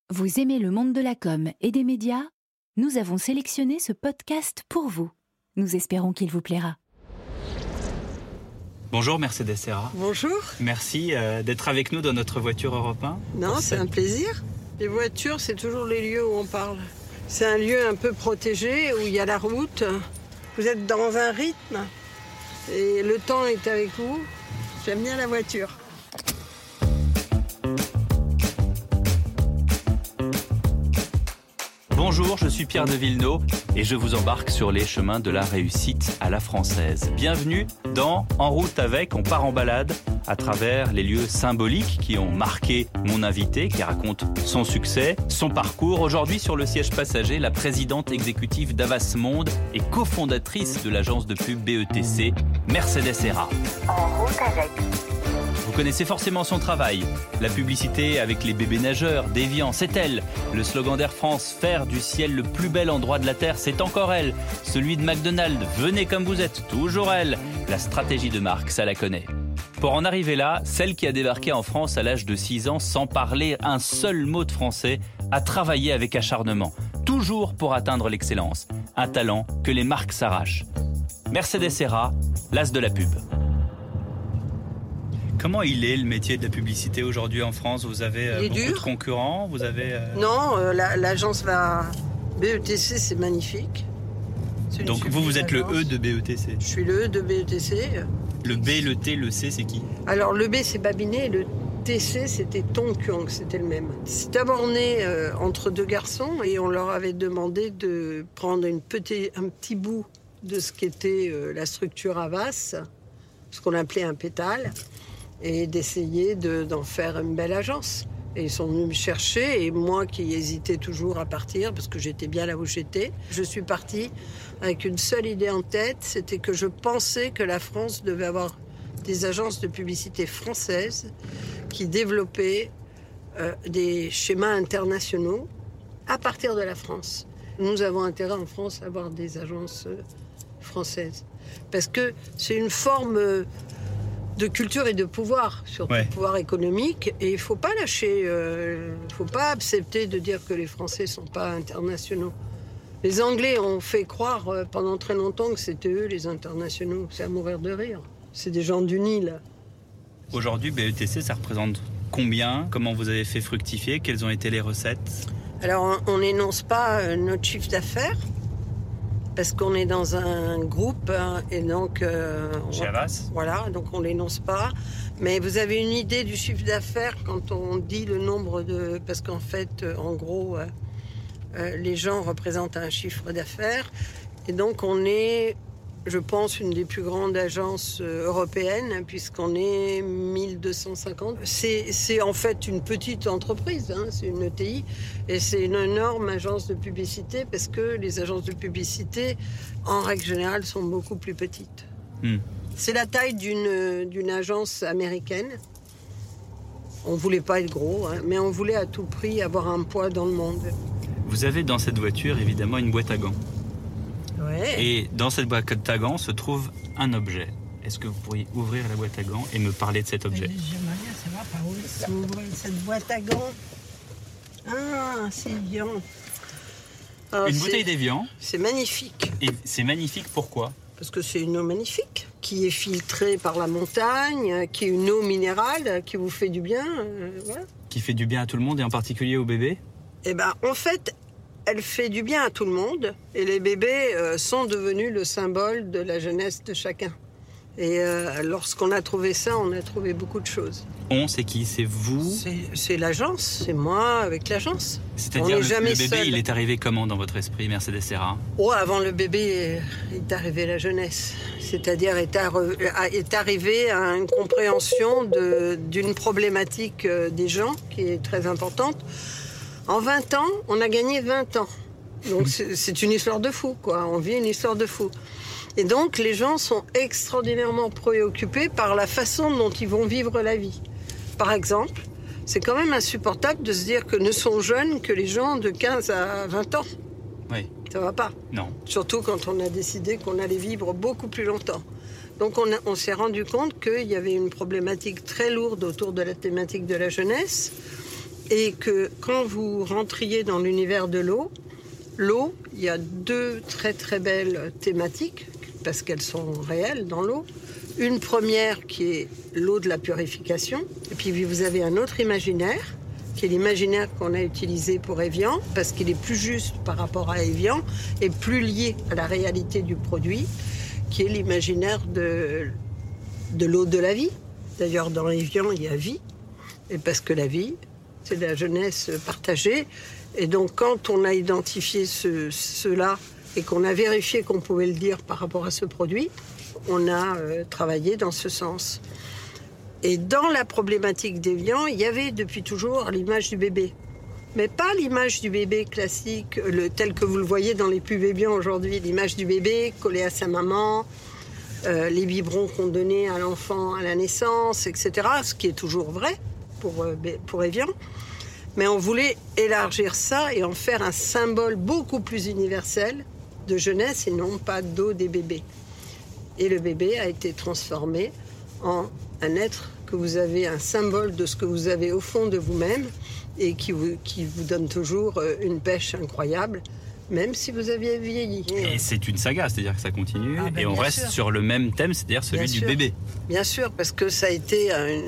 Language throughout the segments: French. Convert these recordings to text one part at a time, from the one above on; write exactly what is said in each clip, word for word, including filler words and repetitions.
Vous aimez le monde de la com et des médias ? Nous avons sélectionné ce podcast pour vous. Nous espérons qu'il vous plaira. Bonjour Mercedes Serra. Bonjour. Merci euh, d'être avec nous dans notre voiture Europe un. Non, c'est un plaisir. Les voitures, c'est toujours les lieux où on parle. C'est un lieu un peu protégé, où il y a la route. Vous êtes dans un rythme et le temps est avec vous. J'aime bien la voiture. Bonjour, je suis Pierre de Villeneuve et je vous embarque sur les chemins de la réussite à la française. Bienvenue dans En route avec, on part en balade à travers les lieux symboliques qui ont marqué mon invité, qui raconte son succès, son parcours. Aujourd'hui sur le siège passager, la présidente exécutive d'Avas Monde et cofondatrice de l'agence de pub B E T C, Mercedes Serra. En route avec. Vous connaissez forcément son travail. La publicité avec les bébés nageurs, d'Evian, c'est elle. Le slogan d'Air France, faire du ciel le plus bel endroit de la Terre, c'est encore elle. Celui de McDonald's, venez comme vous êtes, toujours elle. La stratégie de marque, ça la connaît. Pour en arriver là, celle qui a débarqué en France à l'âge de six ans sans parler un seul mot de français, a travaillé avec acharnement, toujours pour atteindre l'excellence. Un talent que les marques s'arrachent. Mercedes Serra, l'as de la pub. Comment il est le métier de la publicité aujourd'hui en France ? Vous avez euh, beaucoup dur. de concurrents, vous avez... Euh... Non, euh, la, l'agence va... B E T C, c'est magnifique. C'est Donc vous, vous êtes le E de B E T C. Je suis le E de B E T C. Le B, le T, le C, c'est qui ? Alors le B, c'est Babinet, et le T C, c'était Tong Kyung, c'était le même. C'est d'abord né euh, entre deux garçons et on leur avait demandé de prendre une petit, un petit bout de ce qu'était euh, la structure Avas, ce qu'on appelait un pétale, et d'essayer de, d'en faire une belle agence. Et ils sont venus me chercher, et moi qui hésitais toujours à partir, parce que j'étais bien là où j'étais, je suis partie avec une seule idée en tête, c'était que je pensais que la France devait avoir des agences de publicité françaises qui développaient euh, des schémas internationaux à partir de la France. Nous avons intérêt en France à avoir des agences euh, françaises. Parce que c'est une forme... Euh, de culture et de pouvoir, surtout ouais. pouvoir économique. Et il ne faut pas lâcher, il euh, ne faut pas accepter de dire que les Français ne sont pas internationaux. Les Anglais ont fait croire euh, pendant très longtemps que c'était eux les internationaux. C'est à mourir de rire. C'est des gens du Nil. Aujourd'hui, B E T C, ça représente combien ? Comment vous avez fait fructifier ? Quelles ont été les recettes ? Alors, on n'énonce pas euh, notre chiffre d'affaires. Parce qu'on est dans un groupe hein, et donc... Euh, Chez Avas ? Voilà, donc on ne l'énonce pas. Mais vous avez une idée du chiffre d'affaires quand on dit le nombre de... Parce qu'en fait, en gros, euh, euh, les gens représentent un chiffre d'affaires. Et donc on est, je pense, une des plus grandes agences européennes, puisqu'on est mille deux cent cinquante. C'est, c'est en fait une petite entreprise, hein, c'est une E T I, et c'est une énorme agence de publicité, parce que les agences de publicité, en règle générale, sont beaucoup plus petites. Hmm. C'est la taille d'une, d'une agence américaine. On ne voulait pas être gros, hein, mais on voulait à tout prix avoir un poids dans le monde. Vous avez dans cette voiture, évidemment, une boîte à gants. Ouais. Et dans cette boîte à gants se trouve un objet. Est-ce que vous pourriez ouvrir la boîte à gants et me parler de cet objet ? J'aimerais bien savoir par où s'ouvre cette boîte à gants. Ah, c'est Evian. Alors, une c'est, bouteille d'Evian. C'est magnifique. Et c'est magnifique, pourquoi ? Parce que c'est une eau magnifique, qui est filtrée par la montagne, qui est une eau minérale, qui vous fait du bien. Euh, voilà. Qui fait du bien à tout le monde et en particulier aux bébés ? Eh bien, en fait... Elle fait du bien à tout le monde et les bébés euh, sont devenus le symbole de la jeunesse de chacun. Et euh, lorsqu'on a trouvé ça, on a trouvé beaucoup de choses. On, c'est qui ? C'est vous ? C'est, c'est l'agence, c'est moi avec l'agence. C'est-à-dire le, jamais le bébé, seul. Il est arrivé comment dans votre esprit, Mercedes Serra ? Oh, avant le bébé est arrivée la jeunesse. C'est-à-dire est, arri- est arrivée à une compréhension de, d'une problématique des gens qui est très importante. En vingt ans, on a gagné vingt ans. Donc c'est, c'est une histoire de fou, quoi. On vit une histoire de fou. Et donc les gens sont extraordinairement préoccupés par la façon dont ils vont vivre la vie. Par exemple, c'est quand même insupportable de se dire que ne sont jeunes que les gens de quinze à vingt ans. Oui. Ça va pas. Non. Surtout quand on a décidé qu'on allait vivre beaucoup plus longtemps. Donc on, a, on s'est rendu compte qu'il y avait une problématique très lourde autour de la thématique de la jeunesse. et que quand vous rentriez dans l'univers de l'eau, l'eau, il y a deux très très belles thématiques, parce qu'elles sont réelles dans l'eau. Une première qui est l'eau de la purification, et puis vous avez un autre imaginaire, qui est l'imaginaire qu'on a utilisé pour Evian, parce qu'il est plus juste par rapport à Evian, et plus lié à la réalité du produit, qui est l'imaginaire de, de l'eau de la vie. D'ailleurs, dans Evian, il y a vie, et parce que la vie, c'est la jeunesse partagée. Et donc, quand on a identifié ce, cela et qu'on a vérifié qu'on pouvait le dire par rapport à ce produit, on a euh, travaillé dans ce sens. Et dans la problématique d'Evian, il y avait depuis toujours l'image du bébé. Mais pas l'image du bébé classique, le, tel que vous le voyez dans les pubs Evian aujourd'hui, l'image du bébé collé à sa maman, euh, les biberons qu'on donnait à l'enfant à la naissance, et cetera, ce qui est toujours vrai pour, euh, pour Evian. Mais on voulait élargir ça et en faire un symbole beaucoup plus universel de jeunesse et non pas d'eau des bébés. Et le bébé a été transformé en un être que vous avez, un symbole de ce que vous avez au fond de vous-même et qui vous, qui vous donne toujours une pêche incroyable, même si vous aviez vieilli. Et c'est une saga, c'est-à-dire que ça continue ah ben et on reste sûr. Sur le même thème, c'est-à-dire celui bien du sûr. Bébé. Bien sûr, parce que ça a été un,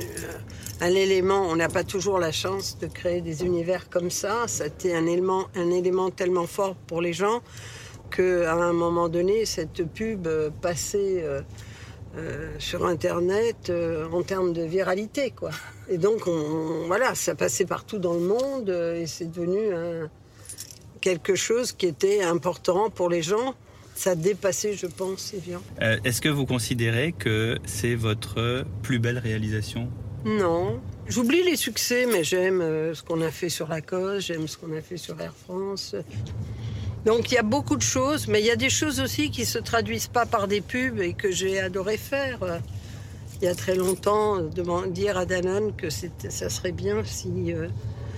un élément, on n'a pas toujours la chance de créer des univers comme ça, ça a été un élément, un élément tellement fort pour les gens qu'à un moment donné, cette pub passait euh, euh, sur Internet euh, en termes de viralité, quoi. Et donc, on, on, voilà, ça passait partout dans le monde euh, et c'est devenu un, quelque chose qui était important pour les gens. Ça dépassait, je pense, Evian. Euh, est-ce que vous considérez que c'est votre plus belle réalisation ? Non. J'oublie les succès, mais j'aime euh, ce qu'on a fait sur Lacoste, j'aime ce qu'on a fait sur Air France. Donc il y a beaucoup de choses, mais il y a des choses aussi qui ne se traduisent pas par des pubs et que j'ai adoré faire. Il y a très longtemps, de dire à Danone que ça serait bien si, euh,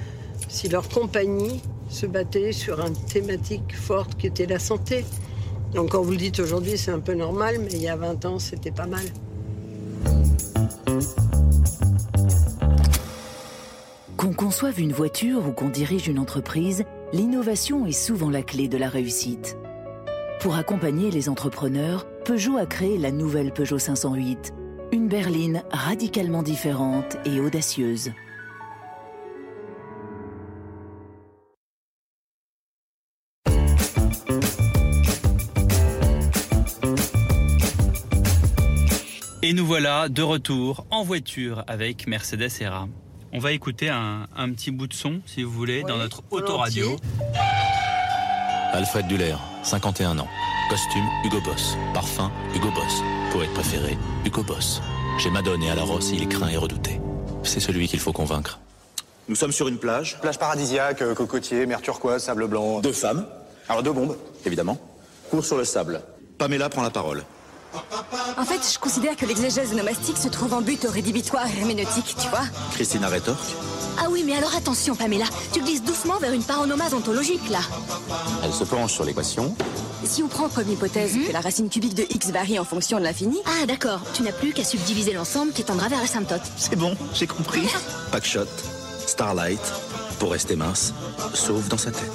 si leur compagnie se battait sur une thématique forte qui était la santé. Donc quand vous le dites aujourd'hui, c'est un peu normal, mais il y a vingt ans, c'était pas mal. Qu'on conçoive une voiture ou qu'on dirige une entreprise, l'innovation est souvent la clé de la réussite. Pour accompagner les entrepreneurs, Peugeot a créé la nouvelle Peugeot cinq cent huit, une berline radicalement différente et audacieuse. Et nous voilà de retour en voiture avec Mercedes E R A. On va écouter un, un petit bout de son, si vous voulez, oui, dans notre autoradio. Alfred Duller, cinquante et un ans. Costume, Hugo Boss. Parfum, Hugo Boss. Poète préféré, Hugo Boss. Chez Madone et à la Rosse, il est craint et redouté. C'est celui qu'il faut convaincre. Nous sommes sur une plage. Plage paradisiaque, cocotier, mer turquoise, sable blanc. Deux femmes. Alors deux bombes. Évidemment. Cours sur le sable. Pamela prend la parole. En fait, je considère que l'exégèse nomastique se trouve en but au rédhibitoire herméneutique, tu vois. Christina rétorque. Ah oui, mais alors attention, Pamela. Tu glisses doucement vers une paronomase ontologique, là. Elle se penche sur l'équation. Si on prend comme hypothèse mm-hmm. que la racine cubique de x varie en fonction de l'infini... Ah, d'accord. Tu n'as plus qu'à subdiviser l'ensemble qui tendra vers l'asymptote. C'est bon, j'ai compris. Packshot, Starlight, pour rester mince, sauf dans sa tête.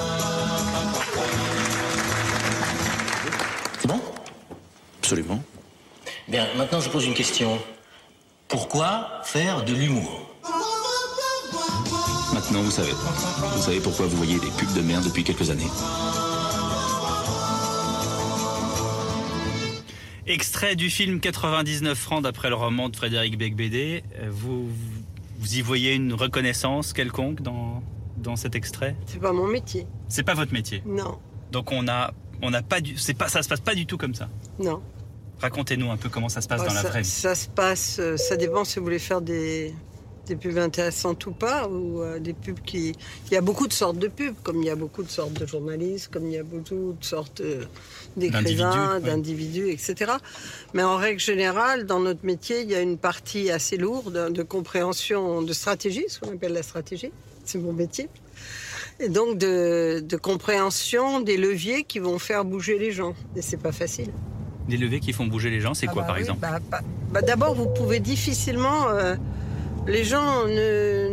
C'est bon ? Absolument. Bien, maintenant je pose une question. Pourquoi faire de l'humour ? Maintenant, vous savez. Vous savez pourquoi vous voyez des pubs de merde depuis quelques années. Extrait du film quatre-vingt-dix-neuf francs d'après le roman de Frédéric Beigbeder. Vous, vous y voyez une reconnaissance quelconque dans, dans cet extrait ? C'est pas mon métier. C'est pas votre métier ? Non. Donc on a, on a pas du, c'est pas, ça se passe pas du tout comme ça ? Non. Racontez-nous un peu comment ça se passe bah, dans ça, la vraie vie. Ça se passe, ça dépend si vous voulez faire des, des pubs intéressantes ou pas, ou euh, des pubs qui... Il y a beaucoup de sortes de pubs, comme il y a beaucoup de sortes de journalistes, comme il y a beaucoup de sortes euh, d'écrivains, d'individus, ouais. et cetera. Mais en règle générale, dans notre métier, il y a une partie assez lourde de compréhension de stratégie, ce qu'on appelle la stratégie, c'est mon métier. Et donc de, de compréhension des leviers qui vont faire bouger les gens. Et c'est pas facile. Des leviers qui font bouger les gens, c'est ah quoi bah par oui, exemple bah, bah, bah, D'abord, vous pouvez difficilement... Euh, les gens ne, ne,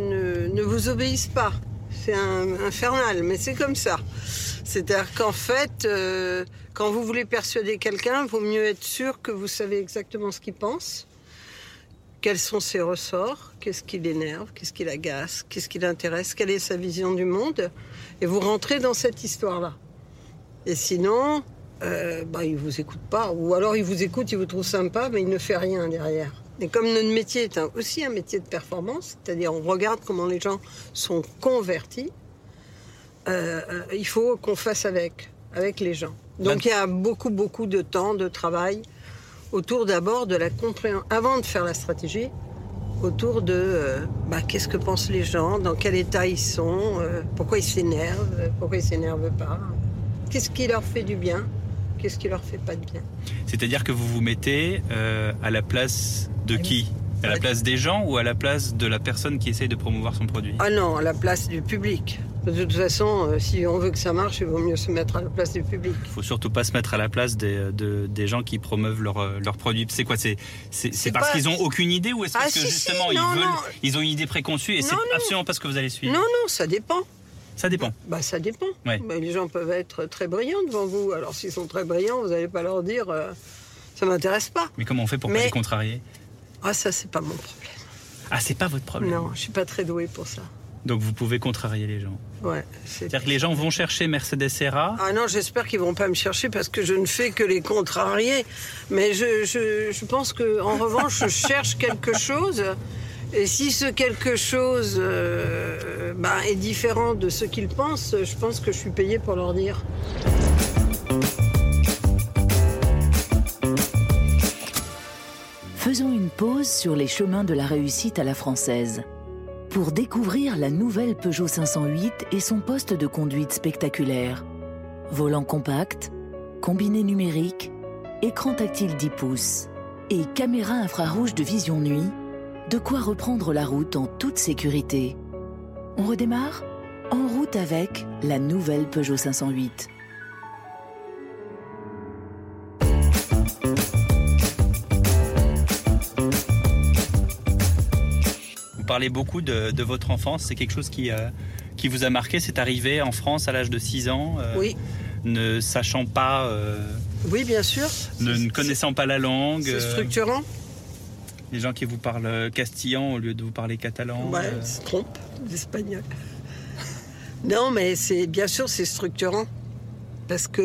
ne vous obéissent pas. C'est un, infernal, mais c'est comme ça. C'est-à-dire qu'en fait, euh, quand vous voulez persuader quelqu'un, il vaut mieux être sûr que vous savez exactement ce qu'il pense, quels sont ses ressorts, qu'est-ce qui l'énerve, qu'est-ce qui l'agace, qu'est-ce qui l'intéresse, quelle est sa vision du monde, et vous rentrez dans cette histoire-là. Et sinon, euh, bah, il ne vous écoute pas, ou alors il vous écoute, il vous trouve sympa, mais il ne fait rien derrière. Et comme notre métier est un, aussi un métier de performance, c'est-à-dire on regarde comment les gens sont convertis, euh, il faut qu'on fasse avec, avec les gens. Donc il y a beaucoup, beaucoup de temps, de travail, autour d'abord de la compréhension, avant de faire la stratégie, autour de euh, bah, qu'est-ce que pensent les gens, dans quel état ils sont, euh, pourquoi ils s'énervent, pourquoi ils ne s'énervent pas, qu'est-ce qui leur fait du bien, qu'est-ce qui leur fait pas de bien. C'est-à-dire que vous vous mettez euh, à la place de qui ? À la place des gens ou à la place de la personne qui essaye de promouvoir son produit ? Ah non, à la place du public. De toute façon, euh, si on veut que ça marche, il vaut mieux se mettre à la place du public. Il ne faut surtout pas se mettre à la place des, de, des gens qui promeuvent leurs leur produits. C'est quoi ? C'est, c'est, c'est parce pas... qu'ils n'ont aucune idée ou est-ce ah, que si, justement si, non, ils, veulent, non. ils ont une idée préconçue et non, c'est non. absolument pas ce que vous allez suivre ? Non, non, ça dépend. Ça dépend. Bah, ça dépend. Ouais. Bah, les gens peuvent être très brillants devant vous. Alors s'ils sont très brillants, vous n'allez pas leur dire euh, ça m'intéresse pas. Mais comment on fait pour ne Mais... pas les contrarier ? Ah, ça, c'est pas mon problème. Ah, c'est pas votre problème ? Non, je suis pas très douée pour ça. Donc vous pouvez contrarier les gens. Ouais. C'est... C'est-à-dire que les gens vont chercher Mercedes R A ? Ah non, j'espère qu'ils vont pas me chercher parce que je ne fais que les contrarier. Mais je, je, je pense qu'en revanche, je cherche quelque chose. Et si ce quelque chose euh, bah, est différent de ce qu'ils pensent, je pense que je suis payée pour leur dire. Faisons une pause sur les chemins de la réussite à la française pour découvrir la nouvelle Peugeot cinq cent huit et son poste de conduite spectaculaire. Volant compact, combiné numérique, écran tactile dix pouces et caméra infrarouge de vision nuit, de quoi reprendre la route en toute sécurité. On redémarre ? En route avec la nouvelle Peugeot cinq cent huit. Vous parlez beaucoup de, de votre enfance, c'est quelque chose qui, euh, qui vous a marqué, c'est arrivé en France à l'âge de six ans, euh, oui. ne sachant pas... Euh, oui, bien sûr. Ne, ne connaissant c'est, pas la langue. C'est structurant. Euh, les gens qui vous parlent castillan au lieu de vous parler catalan. Ouais, euh... ils se trompent, les Espagnols. Non, mais c'est, bien sûr, c'est structurant. Parce que...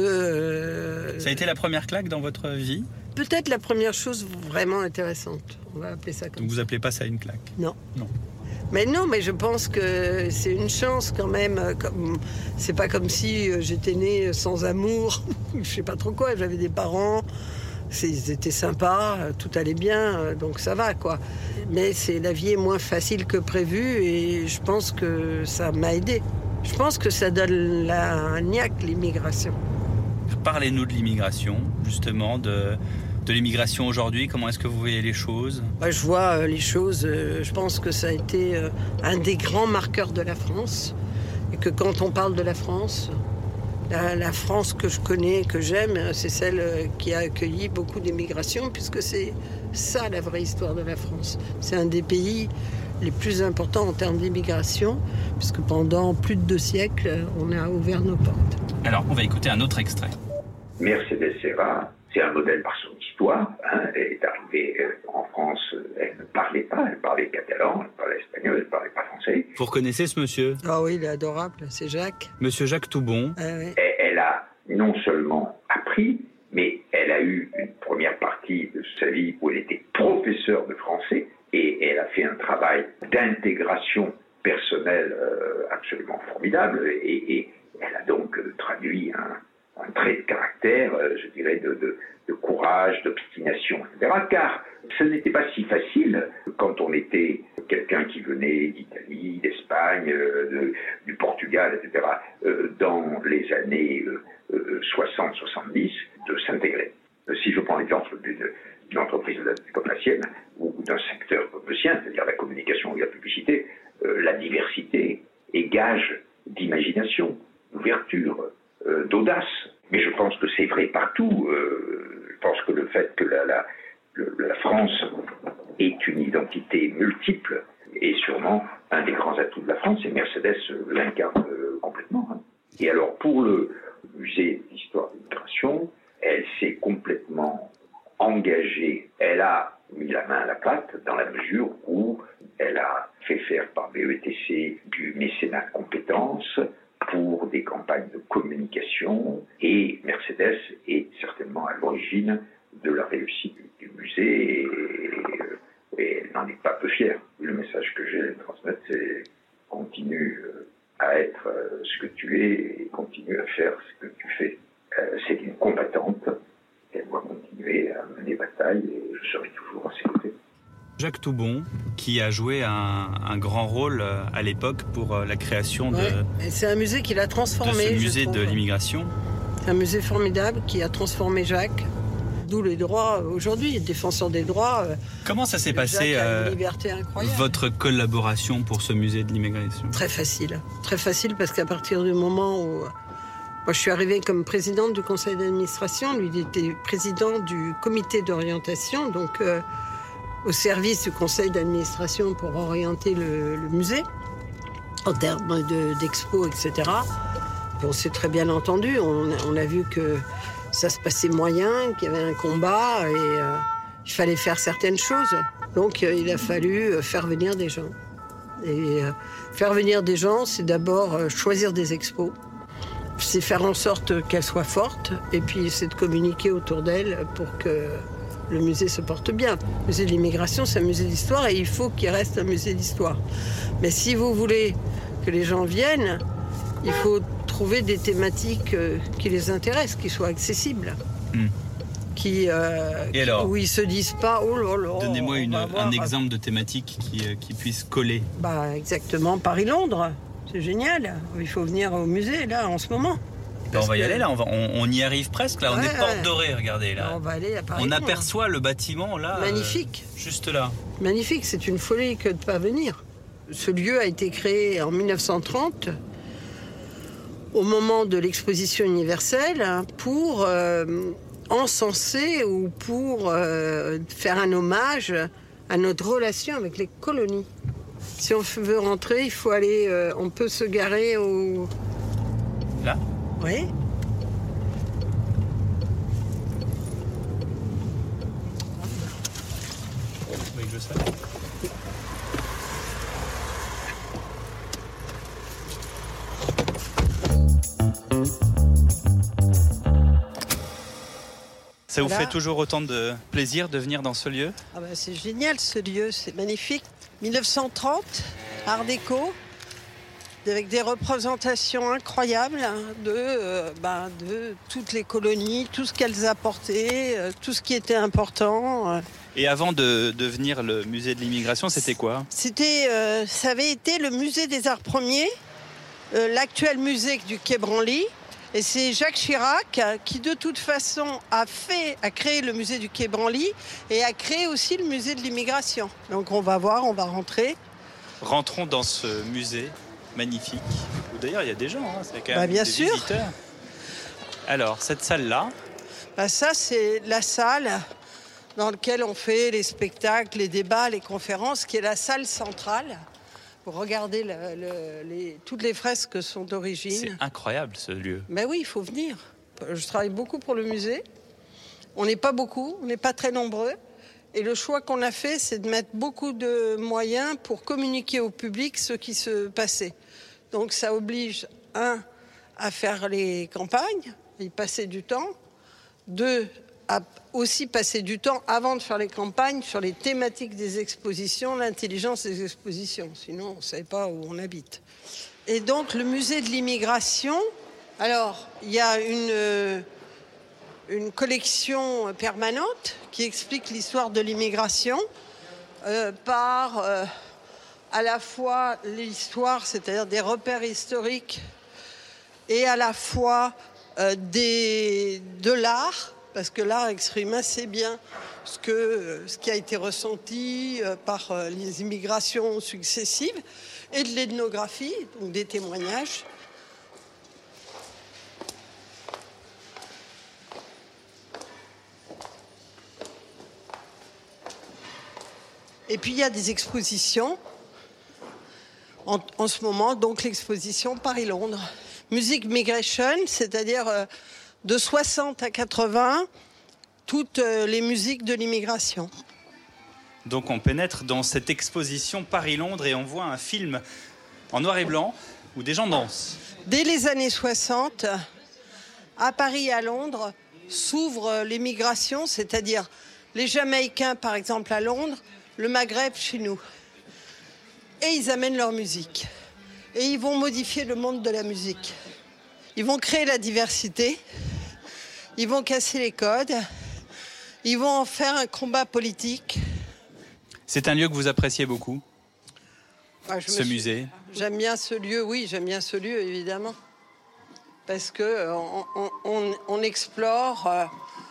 Euh, Ça a été la première claque dans votre vie ? Peut-être la première chose vraiment intéressante. On va appeler ça comme Donc ça. vous appelez pas ça une claque ? Non. Non. Mais non, mais je pense que c'est une chance quand même. Comme, c'est pas comme si j'étais née sans amour. Je sais pas trop quoi. J'avais des parents. C'est, ils étaient sympas. Tout allait bien. Donc ça va, quoi. Mais c'est, la vie est moins facile que prévu. Et je pense que ça m'a aidée. Je pense que ça donne la, un niaque, l'immigration. Parlez-nous de l'immigration, justement, de... de l'immigration aujourd'hui, comment est-ce que vous voyez les choses ? Bah, je vois euh, les choses, euh, je pense que ça a été euh, un des grands marqueurs de la France. Et que quand on parle de la France, la, la France que je connais, que j'aime, c'est celle euh, qui a accueilli beaucoup d'immigration, puisque c'est ça la vraie histoire de la France. C'est un des pays les plus importants en termes d'immigration, puisque pendant plus de deux siècles, on a ouvert nos portes. Alors, on va écouter un autre extrait. Mercedes R A, c'est un modèle par son histoire. Hein. Elle est arrivée en France, elle ne parlait pas, elle parlait catalan, elle parlait espagnol, elle ne parlait pas français. Vous reconnaissez ce monsieur ? Ah oui, il est adorable, c'est Jacques. Monsieur Jacques Toubon. Ah oui. Et elle a non seulement appris, mais elle a eu une première partie de sa vie où elle était professeure de français et elle a fait un travail d'intégration personnelle euh, absolument formidable et, et elle a donc euh, traduit un un trait de caractère, euh, je dirais, de, de, de courage, d'obstination, et cetera. Car ce n'était pas si facile quand on était quelqu'un qui venait d'Italie, d'Espagne, euh, de, du Portugal, et cetera, euh, dans les années euh, soixante soixante-dix, de s'intégrer. Si je prends l'exemple d'une, d'une entreprise comme la sienne, ou d'un secteur comme le sien, c'est-à-dire la communication et la publicité, euh, la diversité est gage d'imagination, d'ouverture, euh, d'audace. Mais je pense que c'est vrai partout. Euh, je pense que le fait que la, la, le, la France ait une identité multiple est sûrement un des grands atouts de la France, et Mercedes l'incarne complètement. Et alors, pour le musée d'histoire de l'immigration, elle s'est complètement engagée. Elle a mis la main à la pâte dans la mesure où elle a fait faire par B E T C du mécénat de compétences pour des campagnes de communication, et Mercedes est certainement à l'origine de la réussite du musée, et, et elle n'en est pas peu fière. Le message que j'ai à lui transmettre, c'est continue à être ce que tu es et continue à faire ce que tu fais. C'est une combattante, elle doit continuer à mener bataille, et je serai toujours à ses côtés. Jacques Toubon, qui a joué un, un grand rôle à l'époque pour la création de, ouais, et c'est un musée qui l'a transformé, de ce musée de l'immigration. C'est un musée formidable qui a transformé Jacques, d'où les droits aujourd'hui, défenseur des droits. Comment ça s'est passé, euh, liberté incroyable. Votre collaboration pour ce musée de l'immigration? Très facile, très facile parce qu'à partir du moment où moi je suis arrivée comme présidente du conseil d'administration, lui il était président du comité d'orientation, donc euh, au service du conseil d'administration pour orienter le, le musée en termes de, d'expo, et cetera. Et on s'est très bien entendu. On, on a vu que ça se passait moyen, qu'il y avait un combat et euh, il fallait faire certaines choses. Donc euh, il a fallu faire venir des gens. Et euh, faire venir des gens, c'est d'abord euh, choisir des expos. C'est faire en sorte qu'elles soient fortes et puis c'est de communiquer autour d'elles pour que le musée se porte bien. Le musée de l'immigration, c'est un musée d'histoire et il faut qu'il reste un musée d'histoire. Mais si vous voulez que les gens viennent, il faut trouver des thématiques qui les intéressent, qui soient accessibles. Mmh. Qui, euh, et alors, où ils ne se disent pas « oh là là ». Donnez-moi une, un exemple de thématique qui, qui puisse coller. Bah, exactement, Paris-Londres. C'est génial. Il faut venir au musée, là, en ce moment. Ben on va y que... aller là, on, va, on, on y arrive presque là, on ouais, est porte dorée, regardez là. On va aller à Paris. On aperçoit le bâtiment là. Magnifique. Euh, juste là. Magnifique, c'est une folie que de ne pas venir. Ce lieu a été créé en mille neuf cent trente, au moment de l'exposition universelle, pour euh, encenser ou pour euh, faire un hommage à notre relation avec les colonies. Si on veut rentrer, il faut aller, euh, on peut se garer au... Là ? Oui. Oui, je sais. Ça vous voilà. fait toujours autant de plaisir de venir dans ce lieu ? Ah ben c'est génial ce lieu, c'est magnifique. mille neuf cent trente, Art déco, avec des représentations incroyables de, euh, ben, de toutes les colonies, tout ce qu'elles apportaient, euh, tout ce qui était important. Et avant de devenir le musée de l'immigration, c'était quoi ? C'était, euh, ça avait été le musée des arts premiers, euh, l'actuel musée du Quai Branly. Et c'est Jacques Chirac qui, de toute façon, a fait, a créé le musée du Quai Branly et a créé aussi le musée de l'immigration. Donc on va voir, on va rentrer. Rentrons dans ce musée magnifique. Où d'ailleurs, il y a des gens, hein, c'est quand même bah, bien des sûr. visiteurs. Alors, cette salle-là bah, ça, c'est la salle dans laquelle on fait les spectacles, les débats, les conférences, qui est la salle centrale. Pour regarder le, le, les, toutes les fresques sont d'origine. C'est incroyable ce lieu. Mais oui, il faut venir. Je travaille beaucoup pour le musée. On n'est pas beaucoup, on n'est pas très nombreux. Et le choix qu'on a fait, c'est de mettre beaucoup de moyens pour communiquer au public ce qui se passait. Donc ça oblige, un, à faire les campagnes, y passer du temps. Deux, à aussi passer du temps avant de faire les campagnes sur les thématiques des expositions, l'intelligence des expositions. Sinon, on ne savait pas où on habite. Et donc, le musée de l'immigration, alors, il y a une, une collection permanente qui explique l'histoire de l'immigration euh, par euh, à la fois l'histoire, c'est-à-dire des repères historiques, et à la fois euh, des, de l'art, parce que l'art exprime assez bien ce, que, ce qui a été ressenti par les immigrations successives, et de l'ethnographie, donc des témoignages. Et puis il y a des expositions en, en ce moment, donc l'exposition Paris-Londres. Music Migration, c'est-à-dire euh, de soixante à quatre-vingts, toutes euh, les musiques de l'immigration. Donc on pénètre dans cette exposition Paris-Londres et on voit un film en noir et blanc où des gens dansent. Dès les années soixante, à Paris et à Londres, s'ouvre l'immigration, c'est-à-dire les Jamaïcains, par exemple, à Londres, le Maghreb chez nous. Et ils amènent leur musique. Et ils vont modifier le monde de la musique. Ils vont créer la diversité. Ils vont casser les codes. Ils vont en faire un combat politique. C'est un lieu que vous appréciez beaucoup, ah, je ce me musée. Suis... J'aime bien ce lieu, oui, j'aime bien ce lieu, évidemment. Parce qu'on on, on, on explore euh,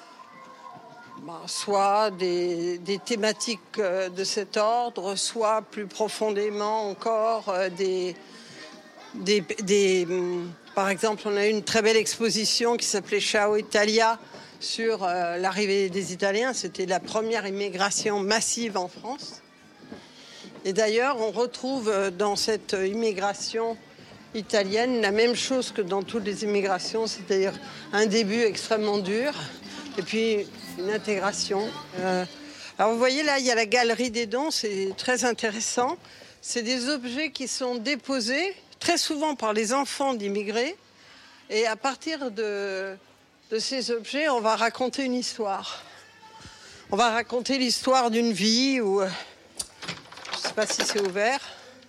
bah, soit des, des thématiques euh, de cet ordre, soit plus profondément encore euh, des, des, des... Par exemple, on a eu une très belle exposition qui s'appelait Ciao Italia sur euh, l'arrivée des Italiens. C'était la première immigration massive en France. Et d'ailleurs, on retrouve dans cette immigration italienne la même chose que dans toutes les immigrations, c'est-à-dire un début extrêmement dur et puis une intégration. Euh, alors vous voyez là, il y a la galerie des dons, c'est très intéressant. C'est des objets qui sont déposés très souvent par les enfants d'immigrés et à partir de, de ces objets, on va raconter une histoire. On va raconter l'histoire d'une vie où, je ne sais pas si c'est ouvert,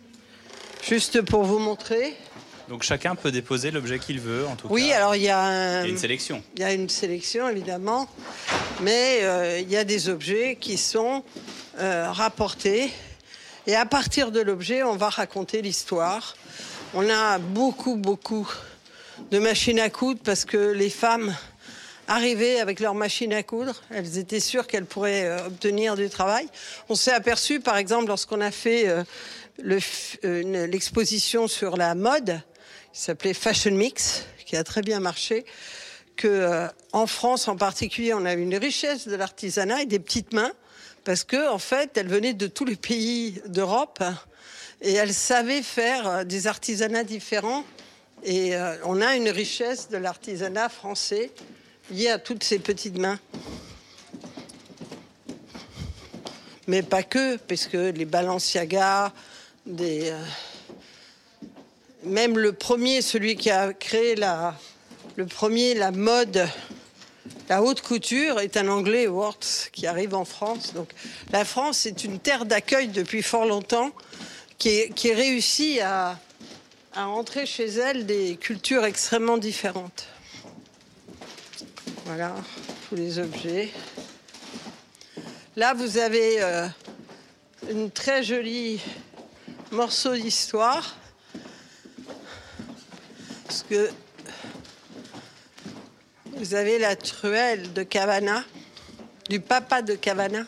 juste pour vous montrer. Donc chacun peut déposer l'objet qu'il veut, en tout oui, cas. Oui, alors il y a un... Il y a une sélection. Il y a une sélection, évidemment. Mais euh, il y a des objets qui sont euh, rapportés. Et à partir de l'objet, on va raconter l'histoire. On a beaucoup, beaucoup de machines à coudre parce que les femmes arrivaient avec leurs machines à coudre. Elles étaient sûres qu'elles pourraient euh, obtenir du travail. On s'est aperçu, par exemple, lorsqu'on a fait euh, le, euh, l'exposition sur la mode, qui s'appelait Fashion Mix, qui a très bien marché, que euh, en France en particulier, on a une richesse de l'artisanat et des petites mains, parce que en fait, elles venaient de tous les pays d'Europe et elles savaient faire euh, des artisanats différents. Et euh, on a une richesse de l'artisanat français liée à toutes ces petites mains. Mais pas que, parce que les Balenciaga, des... Euh, Même le premier, celui qui a créé la, le premier, la mode, la haute couture, est un Anglais, Worth, qui arrive en France. Donc, la France est une terre d'accueil depuis fort longtemps, qui, est, qui réussit à, à entrer chez elle des cultures extrêmement différentes. Voilà, tous les objets. Là, vous avez euh, une très jolie morceau d'histoire. Parce que vous avez la truelle de Cavana, du papa de Cavana.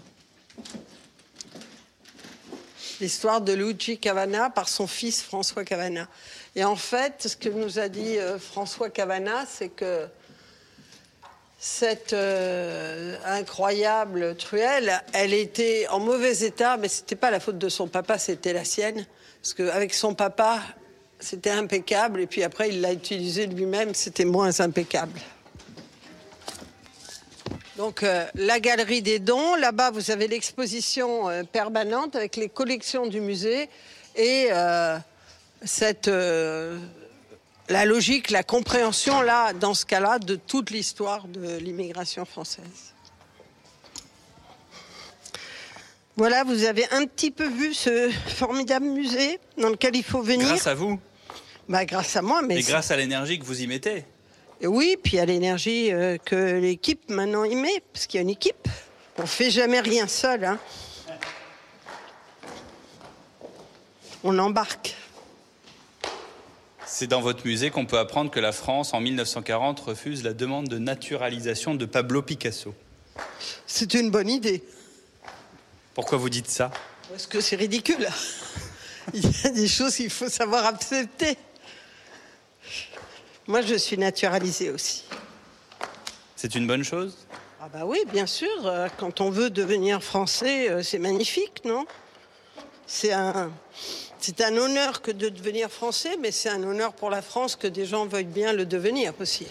L'histoire de Luigi Cavana par son fils François Cavana. Et en fait, ce que nous a dit euh, François Cavana, c'est que cette euh, incroyable truelle, elle était en mauvais état, mais ce n'était pas la faute de son papa, c'était la sienne. Parce qu'avec son papa, c'était impeccable, et puis après, il l'a utilisé lui-même, c'était moins impeccable. Donc, euh, la galerie des dons, là-bas, vous avez l'exposition euh, permanente avec les collections du musée et euh, cette, euh, la logique, la compréhension, là, dans ce cas-là, de toute l'histoire de l'immigration française. Voilà, vous avez un petit peu vu ce formidable musée dans lequel il faut venir. Grâce à vous. Bah, grâce à moi, mais... Et grâce à l'énergie que vous y mettez. Oui, puis à l'énergie euh, que l'équipe maintenant y met, parce qu'il y a une équipe. On ne fait jamais rien seul, hein. On embarque. C'est dans votre musée qu'on peut apprendre que la France, en mille neuf cent quarante, refuse la demande de naturalisation de Pablo Picasso. C'est une bonne idée. Pourquoi vous dites ça? Parce que c'est ridicule. Il y a des choses qu'il faut savoir accepter. Moi, je suis naturalisée aussi. C'est une bonne chose? Ah bah oui, bien sûr. Quand on veut devenir français, c'est magnifique, non? C'est un, C'est un honneur que de devenir français, mais c'est un honneur pour la France que des gens veuillent bien le devenir aussi.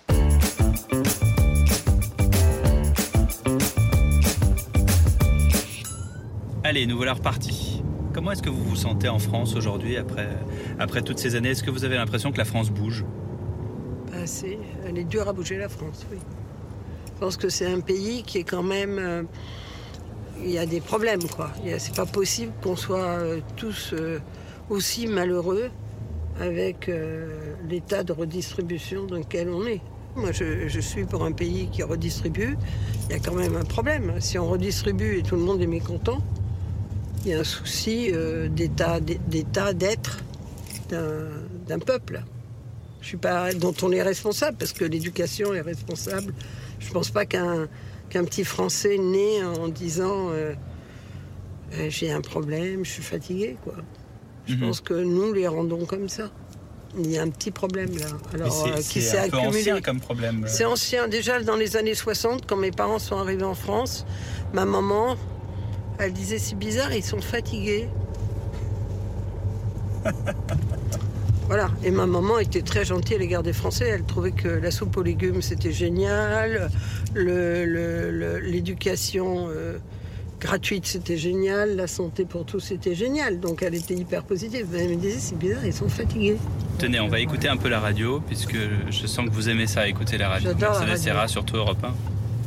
Allez, nous voilà repartis. Comment est-ce que vous vous sentez en France aujourd'hui, après, après toutes ces années? Est-ce que vous avez l'impression que la France bouge? Bah, c'est, elle est dure à bouger, la France, oui. Je pense que c'est un pays qui est quand même... Euh, il y a des problèmes, quoi. Il y a, c'est pas possible qu'on soit euh, tous euh, aussi malheureux avec euh, l'état de redistribution dans lequel on est. Moi, je, je suis pour un pays qui redistribue. Il y a quand même un problème. Si on redistribue et tout le monde est mécontent, il y a un souci euh, d'état, d'état d'être d'un, d'un peuple. Je suis pas, dont on est responsable, parce que l'éducation est responsable. Je ne pense pas qu'un, qu'un petit Français né en disant euh, euh, j'ai un problème, je suis fatigué, quoi. Je mmh. pense que nous les rendons comme ça. Il y a un petit problème là. Alors, c'est, euh, qui c'est s'est un peu accumulé. Ancien comme problème. C'est ancien. Déjà dans les années soixante, quand mes parents sont arrivés en France, ma maman, elle disait c'est bizarre, ils sont fatigués. Voilà. Et ma maman était très gentille à l'égard des Français. Elle trouvait que la soupe aux légumes c'était génial, le, le, le, l'éducation euh, gratuite c'était génial, la santé pour tous c'était génial. Donc elle était hyper positive. Mais elle me disait c'est bizarre, ils sont fatigués. Tenez, on va écouter un peu la radio, puisque je sens que vous aimez ça, écouter la radio. J'adore Mercedes la radio. Serra, surtout Europe un.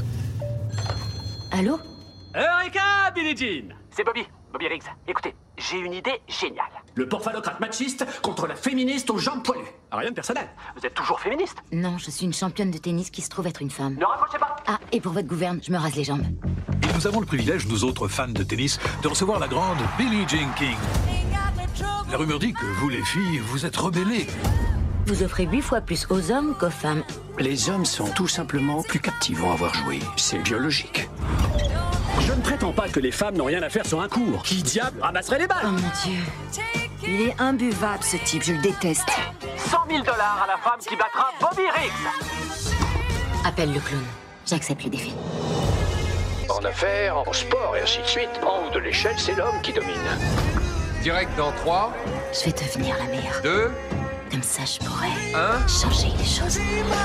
Allô? Eureka, Billie Jean! C'est Bobby, Bobby Riggs. Écoutez, j'ai une idée géniale. Le porphalocrate machiste contre la féministe aux jambes poilues. Ah, rien de personnel. Vous êtes toujours féministe? Non, je suis une championne de tennis qui se trouve être une femme. Ne rapprochez pas! Ah, et pour votre gouverne, je me rase les jambes. Et nous avons le privilège, nous autres fans de tennis, de recevoir la grande Billie Jean King. La rumeur dit que vous, les filles, vous êtes rebellées. Vous offrez huit fois plus aux hommes qu'aux femmes. Les hommes sont tout simplement plus captivants à voir jouer. C'est biologique. Je ne prétends pas que les femmes n'ont rien à faire sur un court. Qui diable ramasserait les balles? Oh mon Dieu. Il est imbuvable ce type, je le déteste. cent mille dollars à la femme qui battra Bobby Riggs. Appelle le clown. J'accepte le défi. En affaires, en sport et ainsi de suite, en haut de l'échelle, c'est l'homme qui domine. Direct dans trois. Je vais devenir la meilleure. deux. Comme ça, je pourrais un. changer les choses.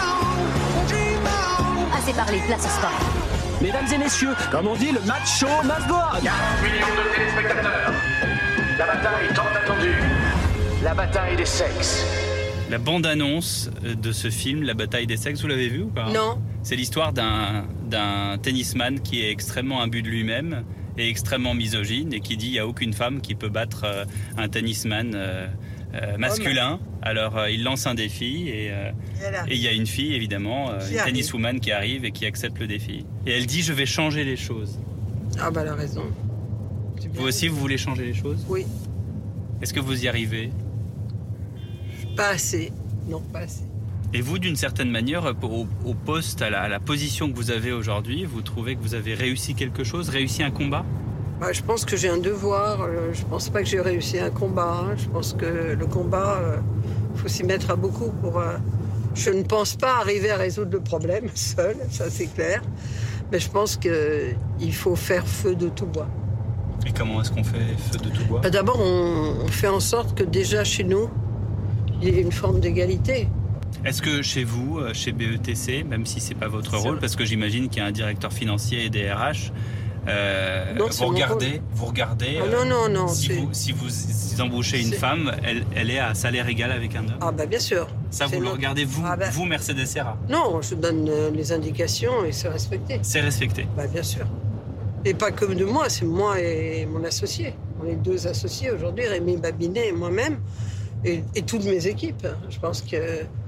Assez parlé, place au sport. Mesdames et messieurs, comme on dit, le match show must go on. quarante millions de téléspectateurs. La bataille tant attendue. La bataille des sexes. La bande-annonce de ce film, La bataille des sexes, vous l'avez vu ou pas? Non. C'est l'histoire d'un, d'un tennisman qui est extrêmement imbu de lui-même et extrêmement misogyne et qui dit qu'il n'y a aucune femme qui peut battre euh, un tennisman euh, euh, masculin. Alors euh, il lance un défi et euh, et il y a une fille évidemment, euh, une tenniswoman qui arrive et qui accepte le défi. Et elle dit je vais changer les choses. Ah bah elle a raison. Vous aussi vous voulez changer les choses? Oui. Est-ce que vous y arrivez? Pas assez. Non, pas assez. Et vous, d'une certaine manière, au, au poste, à la, à la position que vous avez aujourd'hui, vous trouvez que vous avez réussi quelque chose, réussi un combat? Bah, je pense que j'ai un devoir. Je pense pas que j'ai réussi un combat. Je pense que le combat, il faut s'y mettre à beaucoup pour... Euh, je ne pense pas arriver à résoudre le problème seul, ça c'est clair. Mais je pense qu'il faut faire feu de tout bois. Et comment est-ce qu'on fait feu de tout bois? Bah, d'abord, on, on fait en sorte que déjà chez nous, il y ait une forme d'égalité. Est-ce que chez vous, chez B E T C, même si c'est pas votre rôle, parce que j'imagine qu'il y a un directeur financier et des R H, euh, non, vous regardez, vous regardez. Ah, non, non, non. Si vous, si vous si embauchez une c'est... femme, elle, elle est à salaire égal avec un homme. Ah bah bien sûr. Ça c'est vous notre... le regardez vous, ah, bah... vous Mercedes Serra? Non, je donne les indications et c'est respecté. C'est respecté. Bah bien sûr. Et pas que de moi, c'est moi et mon associé. On est deux associés aujourd'hui, Rémi Babinet et moi-même, et, et toutes mes équipes. Je pense que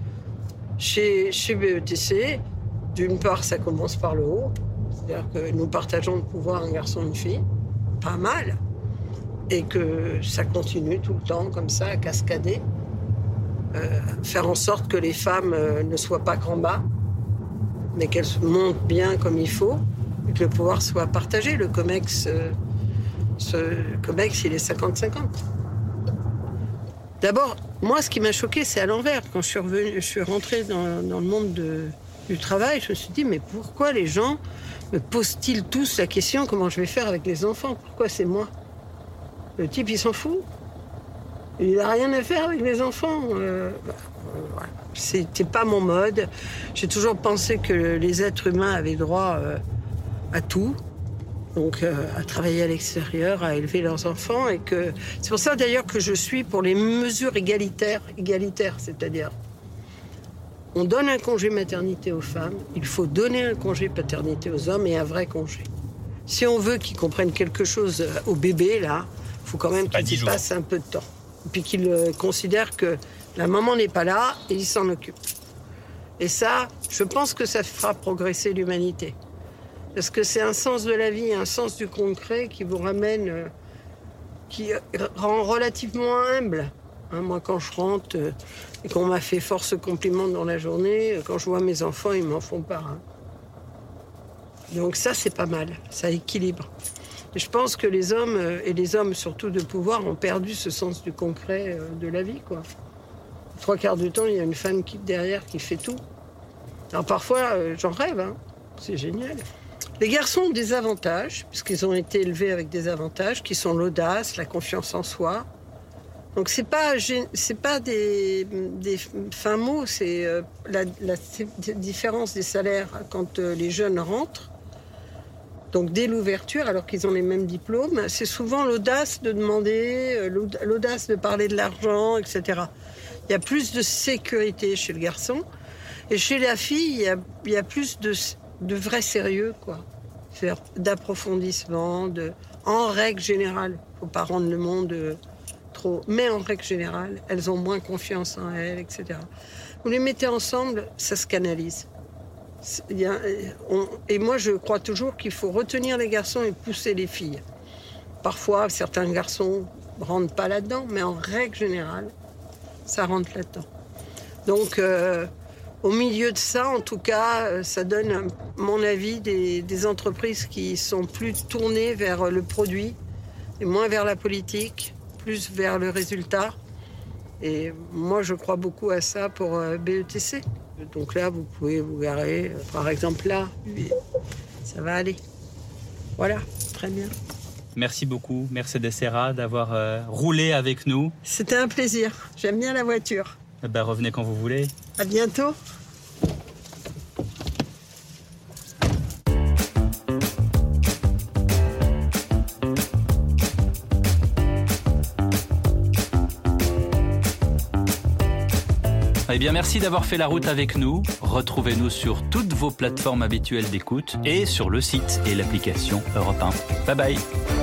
chez, chez B E T C, d'une part, ça commence par le haut. C'est-à-dire que nous partageons le pouvoir un garçon et une fille, pas mal, et que ça continue tout le temps comme ça, à cascader. Euh, faire en sorte que les femmes euh, ne soient pas qu'en bas, mais qu'elles se montent bien comme il faut, et que le pouvoir soit partagé. Le COMEX, euh, ce COMEX, il est cinquante cinquante. D'abord, moi, ce qui m'a choquée, c'est à l'envers. Quand je suis, revenue, je suis rentrée dans, dans le monde de, du travail, je me suis dit, mais pourquoi les gens me posent-ils tous la question comment je vais faire avec les enfants? Pourquoi c'est moi? Le type, il s'en fout. Il n'a rien à faire avec les enfants. Euh, bah, voilà. C'était pas mon mode. J'ai toujours pensé que les êtres humains avaient droit euh, à tout. Donc euh, à travailler à l'extérieur, à élever leurs enfants. Et que... C'est pour ça d'ailleurs que je suis pour les mesures égalitaires. Égalitaires, c'est-à-dire, on donne un congé maternité aux femmes, il faut donner un congé paternité aux hommes et un vrai congé. Si on veut qu'ils comprennent quelque chose au bébé, là, il faut quand même qu'ils y passent un peu de temps. Et puis qu'ils euh, considèrent que la maman n'est pas là et ils s'en occupent. Et ça, je pense que ça fera progresser l'humanité. Parce que c'est un sens de la vie, un sens du concret qui vous ramène, euh, qui rend relativement humble. Hein, moi, quand je rentre euh, et qu'on m'a fait force compliment dans la journée, quand je vois mes enfants, ils m'en font pas. Hein. Donc ça, c'est pas mal, ça équilibre. Et je pense que les hommes, euh, et les hommes surtout de pouvoir, ont perdu ce sens du concret euh, de la vie, quoi. Trois quarts du temps, il y a une femme qui, derrière qui fait tout. Alors parfois, euh, j'en rêve, hein. C'est génial. Les garçons ont des avantages, puisqu'ils ont été élevés avec des avantages, qui sont l'audace, la confiance en soi. Donc c'est pas, c'est pas des, des fins mots, c'est euh, la, la différence des salaires quand euh, les jeunes rentrent. Donc dès l'ouverture, alors qu'ils ont les mêmes diplômes, c'est souvent l'audace de demander, euh, l'audace de parler de l'argent, et cetera. Il y a plus de sécurité chez le garçon. Et chez la fille, il y a, il y a plus de, de vrai sérieux, quoi. D'approfondissement, de, en règle générale. Il ne faut pas rendre le monde euh, trop. Mais en règle générale, elles ont moins confiance en elles, et cetera. Vous les mettez ensemble, ça se canalise. Il y a, on, et moi, je crois toujours qu'il faut retenir les garçons et pousser les filles. Parfois, certains garçons ne rentrent pas là-dedans, mais en règle générale, ça rentre là-dedans. Donc, euh, au milieu de ça, en tout cas, ça donne, à mon avis, des, des entreprises qui sont plus tournées vers le produit et moins vers la politique, plus vers le résultat. Et moi, je crois beaucoup à ça pour B E T C. Donc là, vous pouvez vous garer, par exemple là, ça va aller. Voilà, très bien. Merci beaucoup, Mercedes Serra, d'avoir euh, roulé avec nous. C'était un plaisir, j'aime bien la voiture. Eh ben, revenez quand vous voulez. À bientôt. Eh bien, merci d'avoir fait la route avec nous. Retrouvez-nous sur toutes vos plateformes habituelles d'écoute et sur le site et l'application Europe un. Bye bye.